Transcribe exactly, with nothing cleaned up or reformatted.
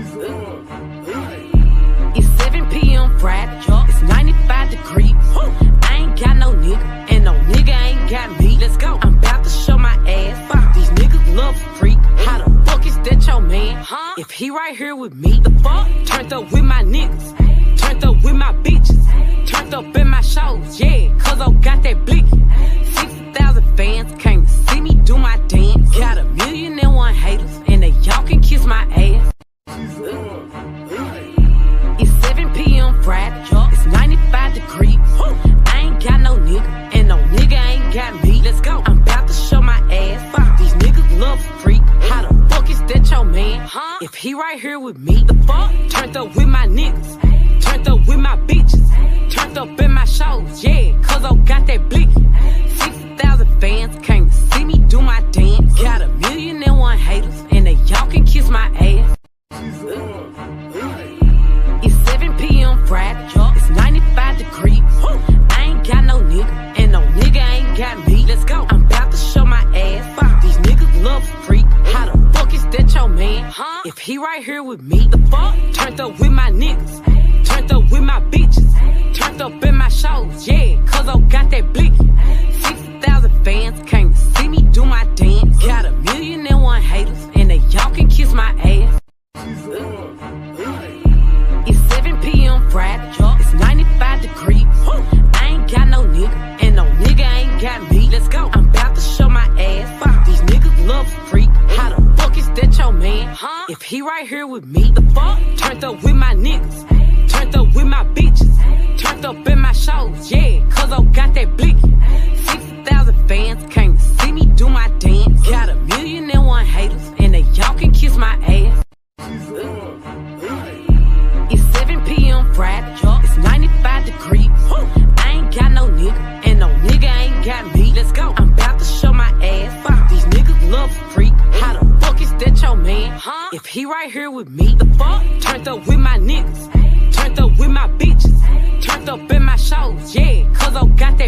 It's seven P M Friday, it's ninety-five degrees. I ain't got no nigga, and no nigga ain't got me. Let's go. I'm about to show my ass. These niggas love a freak. How the fuck is that your man? Huh? If he right here with me, the fuck? Turned up with my niggas, turned up with my bitches, turned up in my shows, yeah, cause I got that blicky. sixty thousand fans came to see me do my dance. Got a million and one haters, and they y'all can kiss my ass. It's seven P M Friday, it's ninety-five degrees. I ain't got no nigga, and no nigga ain't got me. Let's go. I'm about to show my ass. These niggas love a freak. How the fuck is that your man? Huh? If he right here with me, the fuck? Turned up with my niggas, turned up with my bitches, turned up in my shows, yeah, cause I got that blicky. sixty thousand fans came to see me do my dance. Got a million and one haters, and they y'all can kiss my ass. It's seven P M Friday, it's ninety-five degrees. I ain't got no nigga, and no nigga ain't got me. Let's go. I'm about to show my ass. These niggas love a freak. How the fuck is that your man? Huh? If he right here with me, the fuck? Turned up with my niggas, turned up with my bitches, turned up in my shows, yeah, cause I got that blicky. sixty thousand fans came to see me do my dance. Got a million and one haters, and they y'all can kiss my ass. It's seven P M Friday, it's ninety-five degrees. I ain't got no nigga, and no nigga ain't got me. Let's go. I'm about to show my ass. These niggas love a freak. How the fuck is that your man? Huh? If he right here with me, the fuck? Turned up with my niggas, turned up with my bitches, turned up in my shows, yeah, cause I got that blicky. sixty thousand fans came to see me do my dance. Got a million and one haters, and they y'all can kiss my ass. It's seven P M Friday, it's ninety-five degrees. I ain't got no nigga, and no nigga ain't got me. Let's go. I'm about to show my ass. These niggas love a freak. How the fuck is that your man? Huh? If he right here with me, the fuck? Turned up with my niggas, turned up with my bitches, turned up in my shows, yeah, cause I got that